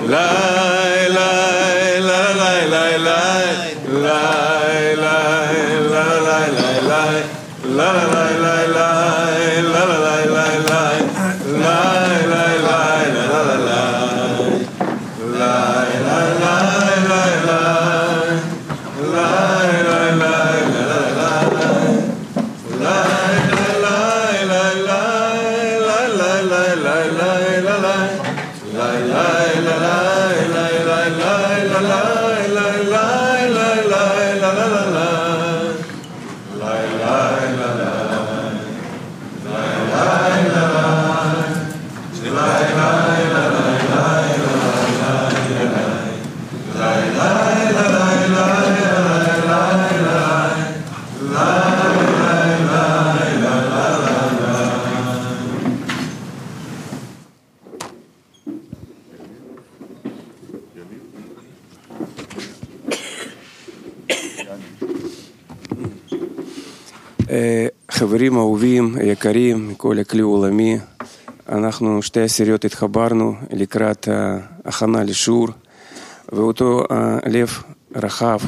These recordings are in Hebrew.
חברים אהובים, יקרים, מכל הכלי עולמי, אנחנו שתי עשיריות התחברנו לקראת הכנה לשיעור, ואותו לב רחב,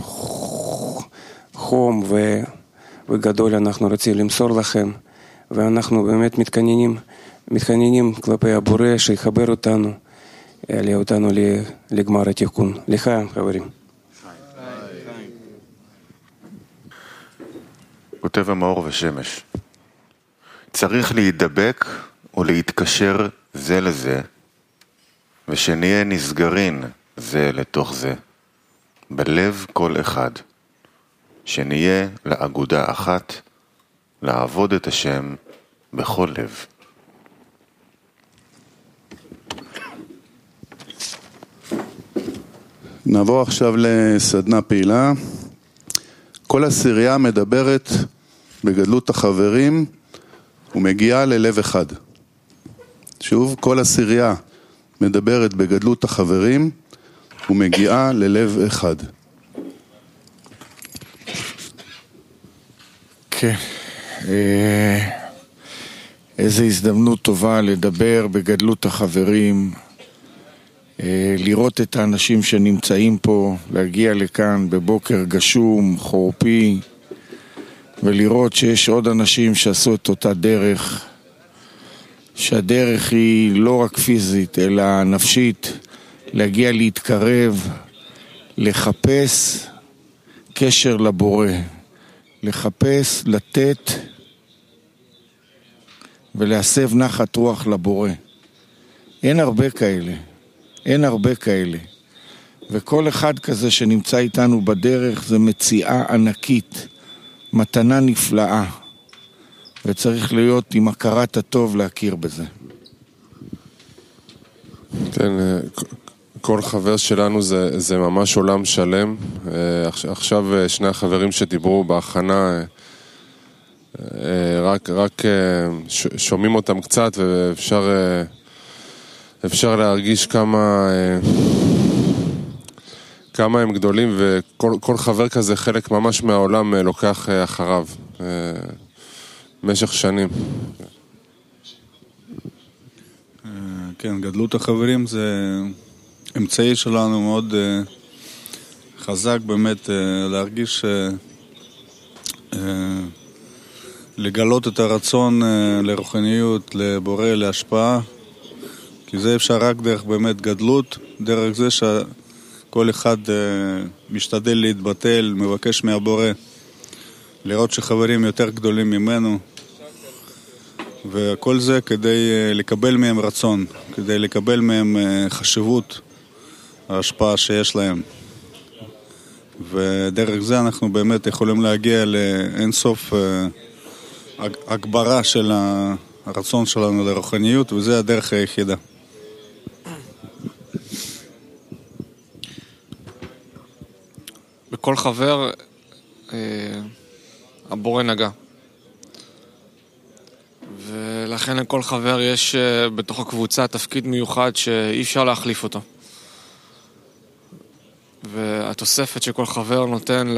חום וגדול אנחנו רוצים למסור לכם, ואנחנו באמת מתחננים כלפי הבורא שיחבר אותנו, יעלה אותנו לגמר התיקון. לחיים חברים. כותב המאור ושמש, צריך להידבק ולהתקשר זה לזה, ושנהיה נסגרין זה לתוך זה, בלב כל אחד, שנהיה לאגודה אחת, לעבוד את השם בכל לב. נעבור עכשיו לסדנה פעילה. כל עשירייה מדברת בגדלות החברים ומגיעה ללב אחד. שוב, כל עשירייה מדברת בגדלות החברים ומגיעה ללב אחד. כן. איזו הזדמנות טובה לדבר בגדלות החברים, לראות את האנשים שנמצאים פה, להגיע לכאן בבוקר גשום, חורפי, ולראות שיש עוד אנשים שעשו את אותה דרך, שהדרך היא לא רק פיזית אלא נפשית, להגיע להתקרב, לחפש קשר לבורא, לחפש, לתת ולהסב נחת רוח לבורא. אין הרבה כאלה. וכל אחד כזה שנמצא איתנו בדרך זה מציאה ענקית, מתנה נפלאה. וצריך להיות עם הכרת הטוב להכיר בזה. כן, כל חבר שלנו זה ממש עולם שלם. עכשיו שני החברים שדיברו בהכנה, רק שומעים אותם קצת ואפשר להרגיש כמה הם גדולים, וכל חבר כזה חלק ממש מהעולם לוקח אחריו במשך שנים. כן, גדלות החברים זה אמצעי שלנו מאוד חזק באמת להרגיש, לגלות את הרצון לרוחניות, לבורא, להשפעה, כי זה אפשר רק דרך באמת גדלות, דרך זה שכל אחד משתדל להתבטל, מבקש מהבורא לראות שחברים יותר גדולים ממנו, וכל זה כדי לקבל מהם רצון, כדי לקבל מהם חשיבות, ההשפעה שיש להם. ודרך זה אנחנו באמת יכולים להגיע לאינסוף הגברה של הרצון שלנו לרוחניות, וזה הדרך היחידה. בכל חבר הבורא נגע. ולכן לכל חבר יש בתוך הקבוצה תפקיד מיוחד שאי אפשר להחליף אותו. והתוספת שכל חבר נותן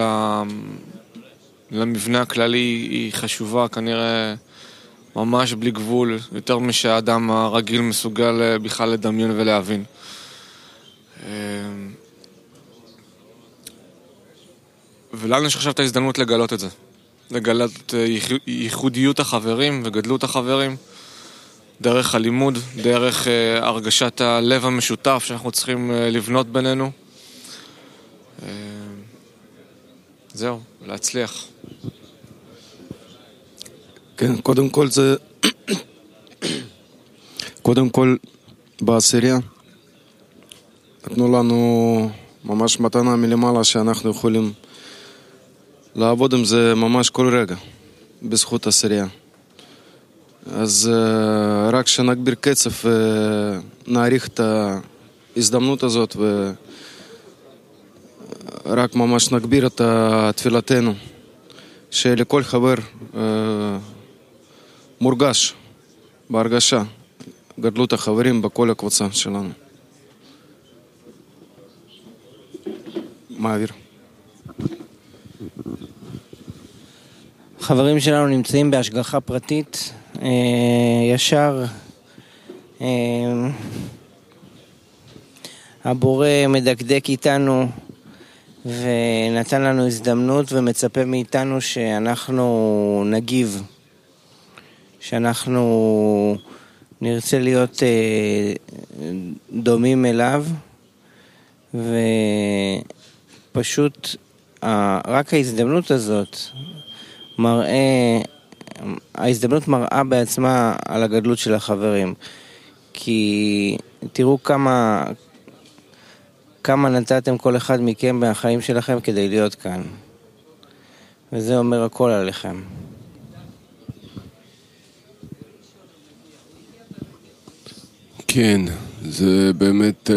למבנה הכללי היא חשובה, כנראה ממש בלי גבול, יותר משהאדם הרגיל מסוגל בכלל לדמיין ולהבין. ולנו יש עכשיו את ההזדמנות לגלות את זה. לגלות את ייחודיות החברים וגדלות החברים, דרך הלימוד, דרך הרגשת הלב המשותף שאנחנו צריכים לבנות בינינו. זהו, להצליח. כן, קודם כל בעשירייה נתנו לנו ממש מתנה מלמעלה שאנחנו יכולים לעבוד עם זה ממש כל רגע בזכות עשירייה. אז רק שנגביר קצב ונעריך את ההזדמנות הזאת ורק ממש נגביר את תפילתנו שלכל חבר מורגש בהרגשה גדלות החברים בכל הקבוצה שלנו. מעביר. חברים שלנו נמצאים בהשגחה פרטית ישר. הבורא מדקדק איתנו ונתן לנו הזדמנות ומצפה מאיתנו שאנחנו נגיב, שאנחנו נרצה להיות דומים אליו, ופשוט רק ההזדמנות הזאת ההזדמנות מראה בעצמה על הגדלות של החברים, כי תראו כמה נתתם כל אחד מכם בחיים שלכם כדי להיות כאן, וזה אומר הכל עליכם. כן, זה באמת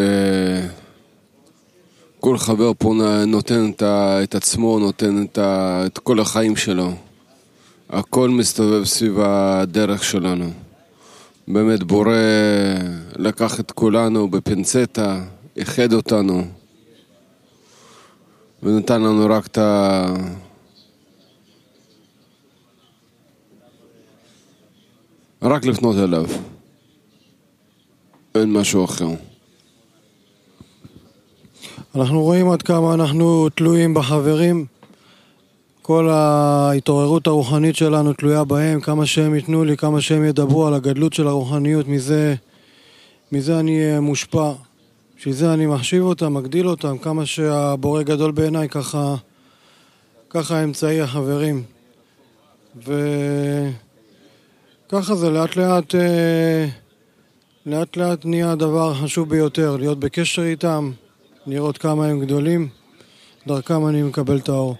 כל חבר פה נותן את עצמו, נותן את כל החיים שלו. הכל מסתובב סביב הדרך שלנו. באמת בורא לקח את כולנו בפינצטה, איחד אותנו ונתן לנו רק רק לפנות אליו. אין משהו אחר. אנחנו רואים עד כמה אנחנו תלויים בחברים. כל ההתעוררות הרוחנית שלנו תלויה בהם, כמה שהם ייתנו לי, כמה שהם ידברו על הגדלות של הרוחניות, מזה אני מושפע. שזה אני מחשיב אותם, מגדיל אותם, כמה שהבורא גדול בעיניי, ככה האמצעי החברים. וככה זה לאט לאט נהיה הדבר החשוב ביותר, להיות בקשר איתם, לראות כמה הם גדולים, דרכם אני מקבל את האור.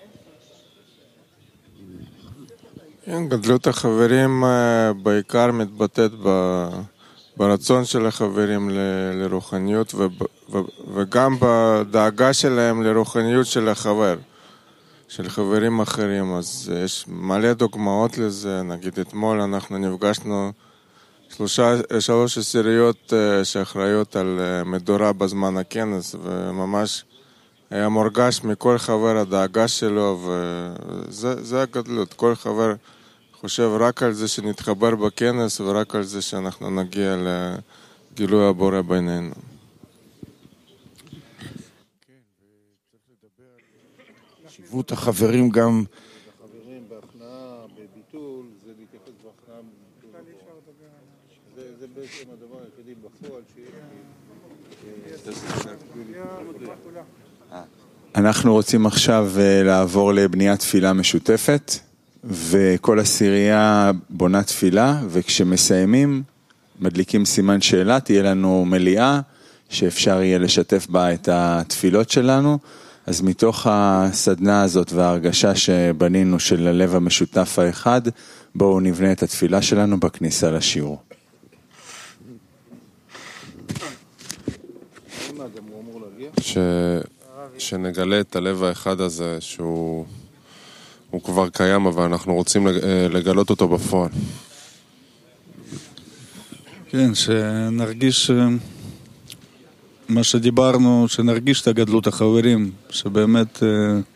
גדלות החברים בעיקר מתבטאת ברצון של החברים לרוחניות וגם בדאגה שלהם לרוחניות של החבר, של חברים אחרים. אז יש מלא דוגמאות לזה. נגיד אתמול אנחנו נפגשנו 3 עשיריות שאחראיות על מדורה בזמן הכנס, וממש היה מורגש מכל חבר הדאגה שלו, וזה הגדלות. כל חבר חושב רק על זה שנתחבר בכנס ורק על זה שאנחנו נגיע לגילוי הבורא בינינו. חשיבות החברים גם החברים בהכנעה, בביטול, זה להתייחס בהכנעה בביטול. זה בעצם הדבר היחידי בפועל אנחנו רוצים עכשיו לעבור לבניית תפילה משותפת, וכל עשירייה בונה תפילה, וכשמסיימים מדליקים סימן שאלה, תהיה לנו מליאה שאפשר יהיה לשתף בה את התפילות שלנו. אז מתוך הסדנה הזאת וההרגשה שבנינו של הלב המשותף האחד, בואו נבנה את התפילה שלנו בכניסה לשיעור. שנגלה את הלב האחד הזה שהוא כבר קיים, אבל אנחנו רוצים לגלות אותו בפועל. כן, שנרגיש מה שדיברנו, שנרגיש את הגדלות החברים, שבאמת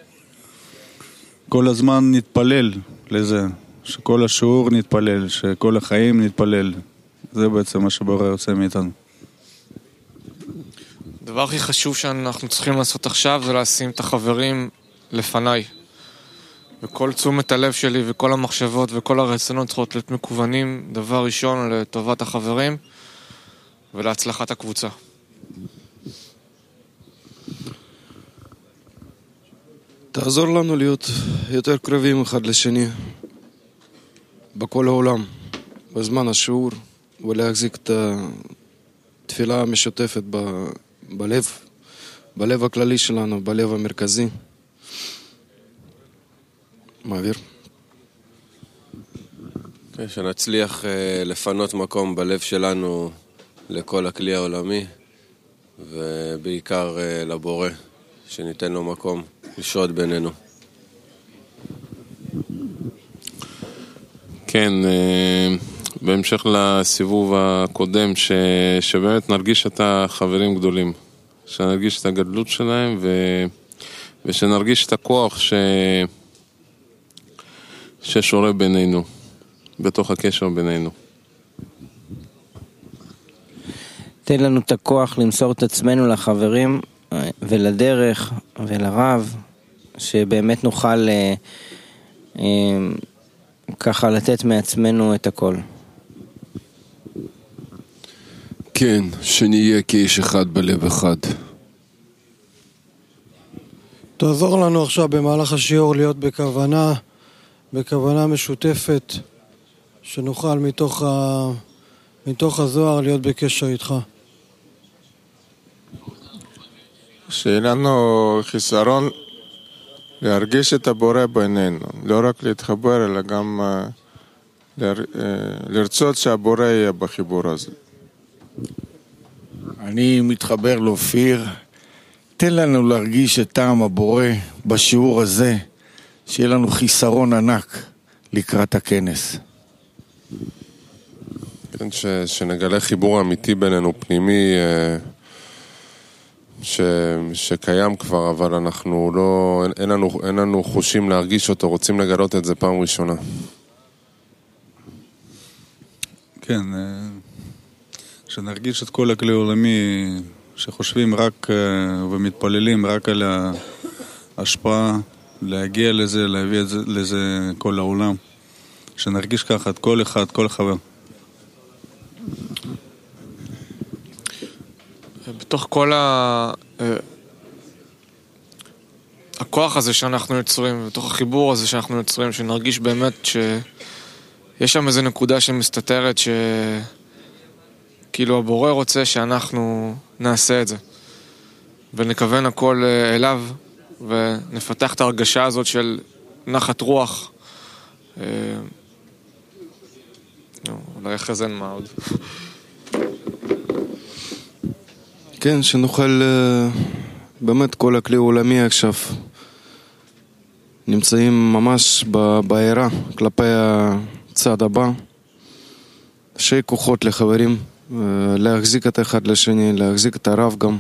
כל הזמן נתפלל לזה, שכל השיעור נתפלל, שכל החיים נתפלל. זה בעצם מה שבורא עושה מאיתנו. הדבר הכי חשוב שאנחנו צריכים לעשות עכשיו זה לשים את החברים לפניי. וכל תשומת הלב שלי וכל המחשבות וכל הרצונות צריכות להיות מקוונים, דבר ראשון לטובת החברים ולהצלחת הקבוצה. תעזור לנו להיות יותר קרבים אחד לשני בכל העולם, בזמן השיעור, ולהחזיק את התפילה המשותפת בלב הכללי שלנו, בלב המרכזי. מעביר. שנצליח לפנות מקום בלב שלנו לכל הכלי העולמי, ובעיקר לבורא, שניתן לו מקום לשהות בינינו. כן, בהמשך לסיבוב הקודם, שבאמת נרגיש את החברים גדולים, שנרגיש את הגדלות שלהם, ושנרגיש את הכוח ששורה בינינו, בתוך הקשר בינינו. תן לנו את הכוח למסור את עצמנו לחברים ולדרך ולרב, שבאמת נוכל ככה לתת מעצמנו את הכל. כן, שנהיה כאיש אחד בלב אחד. תעזור לנו עכשיו במהלך השיעור להיות בכוונה משותפת, שנוכל מתוך הזוהר להיות בקשר איתך. שיהיה לנו חיסרון להרגיש את הבורא בינינו, לא רק להתחבר אלא גם לרצות שהבורא יהיה בחיבור הזה. אני מתחבר לאופיר, תן לנו להרגיש את טעם הבורא בשיעור הזה, שיהיה לנו חיסרון ענק לקראת הכנס. כן, שנגלה חיבור אמיתי בינינו, פנימי, שקיים כבר, אבל אנחנו לא, אין לנו חושים להרגיש אותו, רוצים לגלות את זה פעם ראשונה. כן, שנרגיש את כל הכלי העולמי, שחושבים רק ומתפללים רק על ההשפעה, להגיע לזה, להביא לזה כל העולם. שנרגיש ככה את כל אחד, כל חבר. בתוך כל הכוח הזה שאנחנו יוצרים, בתוך החיבור הזה שאנחנו יוצרים, שנרגיש באמת שיש שם איזו נקודה שמסתתרת, שכאילו הבורא רוצה שאנחנו נעשה את זה. ונכוון הכל אליו, ונפתח את ההרגשה הזאת של נחת רוח. אולי יחזן מה עוד. כן, שנוכל באמת כל הכלי העולמי עכשיו נמצאים ממש בעירה כלפי הצד הבא, שי כוחות לחברים, להחזיק את אחד לשני, להחזיק את הרב גם,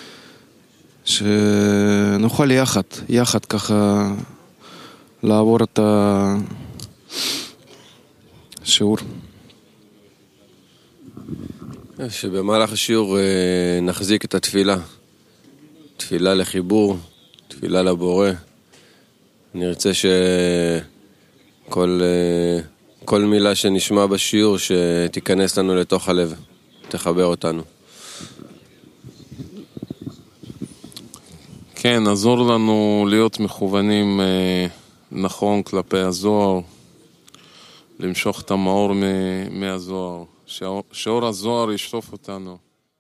שנוכל יחד ככה לעבור את השיעור. שבמהלך השיעור נחזיק את התפילה, תפילה לחיבור, תפילה לבורא. נרצה שכל מילה שנשמע בשיעור שתיכנס לנו לתוך הלב, תחבר אותנו. כן, עזור לנו להיות מכוונים נכון כלפי הזוהר, למשוך את המאור מהזוהר, שאור הזוהר ישטוף אותנו.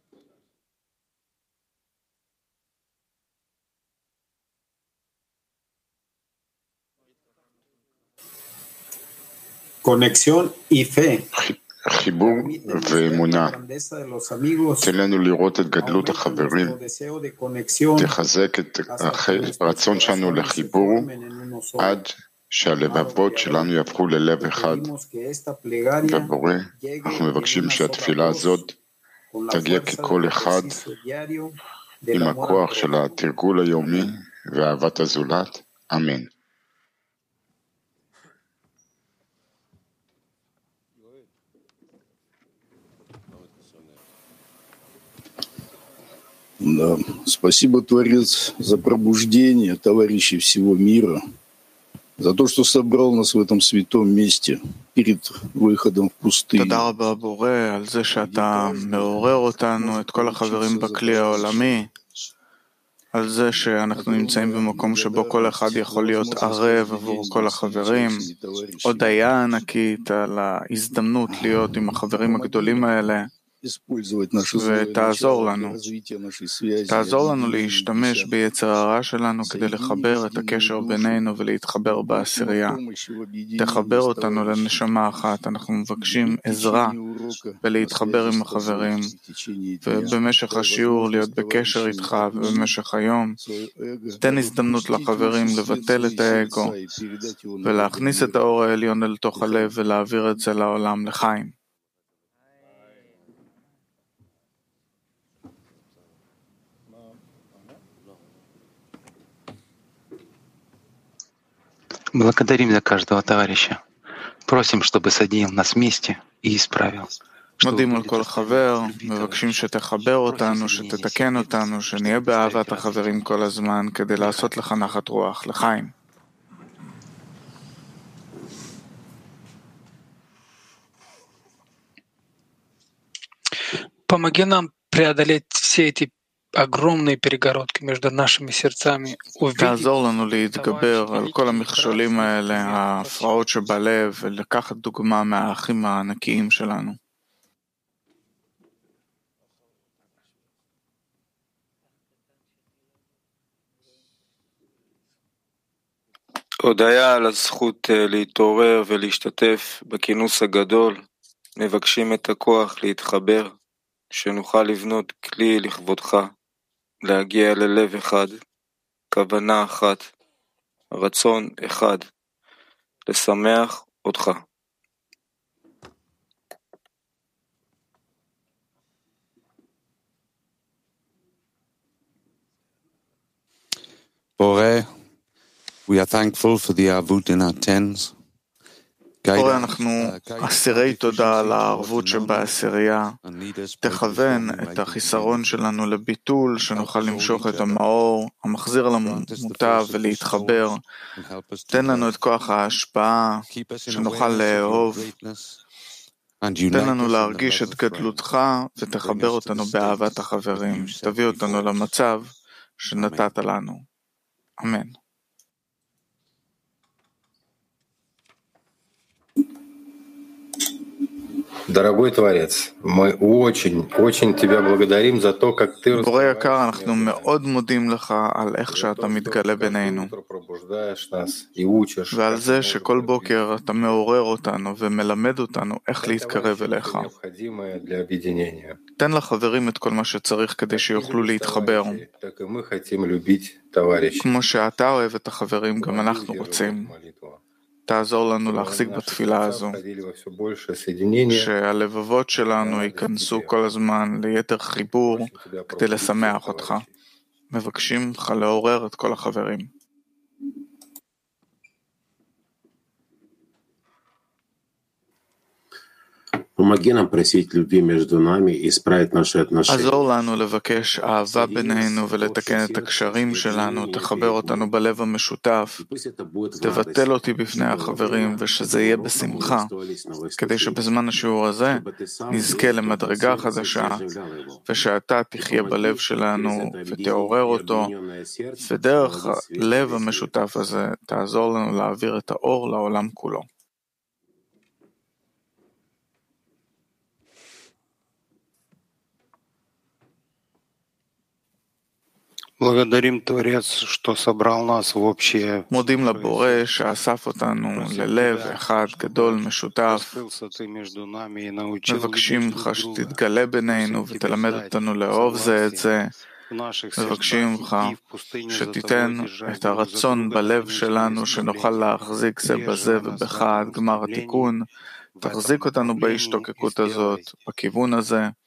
Conexión y fe. חיבור ואמונה. תן לנו לראות את גדלות החברים, תחזק את הרצון שלנו לחיבור עד שהלבבות שלנו יהפכו ללב אחד. ובורא, אנחנו מבקשים שהתפילה הזאת תגיע ככל אחד עם הכוח של התרגול היומי ואהבת הזולת. אמן. Да. Спасибо, Творец, за пробуждение товарищей всего мира, за то, что собрал нас в этом святом месте перед выходом в пустыню. תודה רבה בורא על זה שאתה מעורר אותנו, את כל החברים בכלי העולמי, על זה שאנחנו נמצאים במקום שבו כל אחד יכול להיות ערב עבור כל החברים. הודיה ענקית על ההזדמנות להיות עם החברים הגדולים האלה, ותעזור לנו להשתמש ביצר הרע שלנו כדי לחבר את הקשר בינינו ולהתחבר בעשירייה. תחבר אותנו לנשמה אחת, אנחנו מבקשים עזרה ולהתחבר עם החברים, ובמשך השיעור להיות בקשר איתך, ובמשך היום תן הזדמנות לחברים לבטל את האגו ולהכניס את האור העליון אל תוך הלב ולהעביר את זה לעולם לחיים. Благодарим за каждого товарища. Просим, чтобы соединил нас вместе и исправил. מודים על כל חבר, מבקשים שתחבר אותנו, שתתקן אותנו, שנהיה באהבת החברים כל הזמן, כדי לעשות לך נחת רוח, לחיים. Помоги нам преодолеть все эти огромные перегородки между нашими сердцами. תעזור לנו להתגבר על כל המכשולים האלה, ההפרעות שבלב, ולקחת דוגמה מהאחים הענקיים שלנו. הודיה על הזכות להתעורר ולהשתתף בכינוס הגדול. מבקשים את הכוח להתחבר, שנוכל לבנות כלי לכבודך, להגיע ללב אחד, כוונה אחת, רצון אחד, לשמח אותך. Bore, we are thankful for the avut in our tens. בורא, אנחנו אסירי תודה על הערבות שבעשירייה. תכוון את החיסרון שלנו לביטול, שנוכל למשוך את המאור, המחזיר למוטב ולהתחבר. תן לנו את כוח ההשפעה, שנוכל לאהוב. תן לנו להרגיש את גדלותך, ותחבר אותנו באהבת החברים. תביא אותנו למצב שנתת לנו. אמן. Дорогой Творец, мы очень тебя благодарим за то, как ты בורא יקר, אנחנו מאוד מודים לך על איך שאתה מתגלה בינינו, ועל זה שכל בוקר אתה מעורר אותנו ומלמד אותנו איך להתקרב אליך. תן לחברים את כל מה שצריך כדי שיוכלו להתחבר. כמו שאתה אוהב את החברים, גם אנחנו רוצים. תעזור לנו להחזיק בתפילה הזו, שהלבבות שלנו ייכנסו כל הזמן ליתר חיבור כדי לשמח אותך. מבקשים לך לעורר את כל החברים. Помоги нам просить любви между нами и исправить наши отношения. עזור לנו לבקש אהבה בינינו ולתקן את הקשרים שלנו, תחבר אותנו בלב המשותף, תבטל אותי בפני החברים ושזה יהיה בשמחה, כדי שבזמן השיעור הזה נזכה למדרגה חדשה, ושאתה תחיה בלב שלנו ותעורר אותו, ודרך הלב המשותף הזה תעזור לנו להעביר את האור לעולם כולו. Благодарим Творец, что собрал нас в общее. מודים לבורא שאסף אותנו ללב אחד גדול משותף. מבקשים לך שתתגלה בינינו ותלמד אותנו לאהוב זה את זה. מבקשים לך שתיתן את הרצון בלב שלנו שנוכל להחזיק זה בזה ובך עד גמר התיקון. תחזיק אותנו בהשתוקקות הזאת, בכיוון הזה.